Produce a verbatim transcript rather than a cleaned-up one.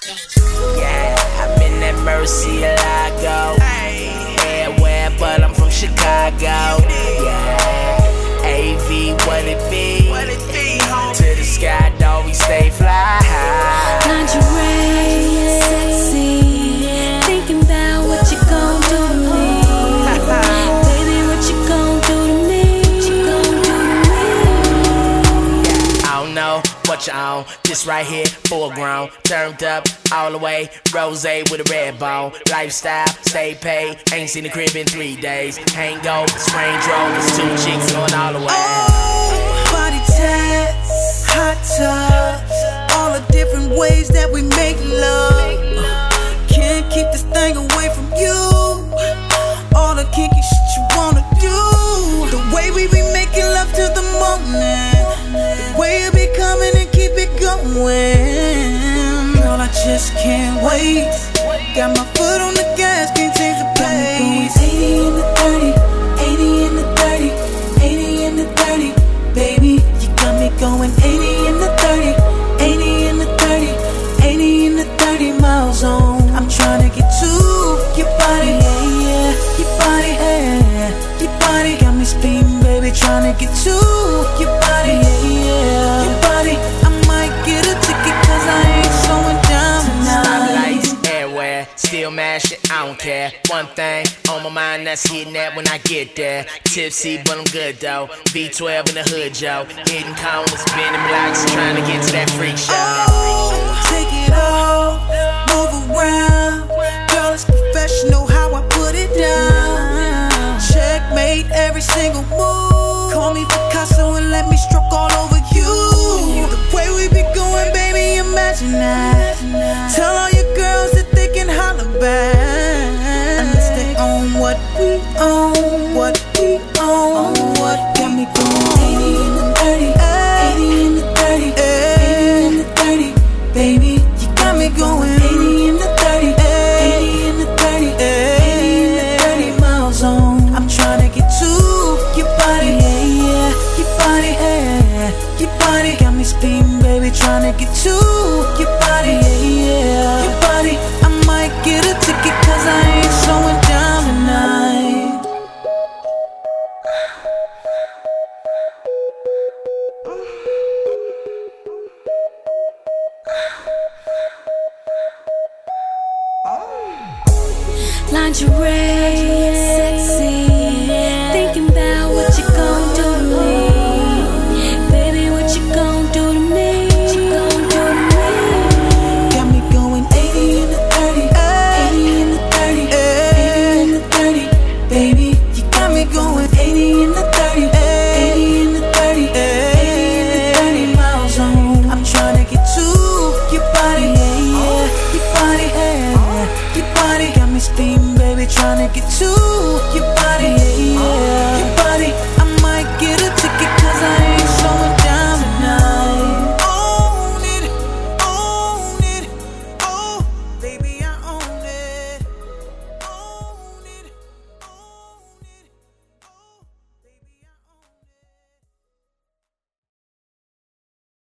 Yeah, I'm in that Mercy Lago. Everywhere, but I'm from Chicago. Yeah, A V, what it be? To the sky, dog, we stay fly high. Lingerie, sexy, thinking about what you gon' do to me. Baby, what you gon' do to me? What you gon' do to me? Yeah, I don't know what you on. This right here, full grown, turned up all the way. Rose with a red bone. Lifestyle, stay paid. Ain't seen the crib in three days. Hangovers, Range Rovers, two chicks going all the way. Oh, body tats, hot tubs, all the different ways that we make love. Can't keep this thing away from you. All the kinky shit you wanna do. The way we be making love till the morning. The way you be coming and keep it going. Girl, I just can't wait. Got my foot on the gas, can't change the pace. eighty in the thirty, eighty in the thirty, eighty in the thirty. Baby, you got me going eighty in the thirty, eighty in the thirty, eighty in the thirty mile zone. I'm trying to get to your body, yeah, yeah, your body, yeah, your body got me speeding, baby, trying to get to your body, yeah, yeah, your body. I might get a ticket 'cause I ain't slowing down tonight. Stoplights everywhere, still mad shit, I don't care. One thing on my mind, that's hitting that when I get there. Tipsy, but I'm good though. V twelve in the hood, Joe. Hitting corners, spinning blocks, trying to get to that freak show. Oh, take it off, move around. Girl, it's professional how I put it down. Checkmate every single move. Call me Picasso and let me stroke all over you. The way we be going, baby, imagine that. Tell all your girls that they can holler back. Unless they own what we own, what we own, what got me going eighty in the thirty, eighty in the thirty, eighty in the thirty. Baby, you got me going eighty in the thirty, eighty in the thirty, eighty in the thirty mile zone. I'm trying to get to your body, yeah, yeah, your body, yeah, your body got me speeding, baby, trying to get to your body, yeah, yeah, your body. I might get a ticket 'cause I ain't slowing down tonight. Lingerie, sexy, thinking about what you gon' do to me. Baby, what you gon' do to me? What you gon' do to me? Got me going eighty in the thirty, eighty in the thirty, eighty in the thirty. Baby, you got me going eighty in the thirty, eighty in the thirty, eighty in the thirty mile zone. I'm trying to get to your body, yeah, yeah, your body, yeah, your body got me speeding, baby, trying to get to your body, yeah, yeah.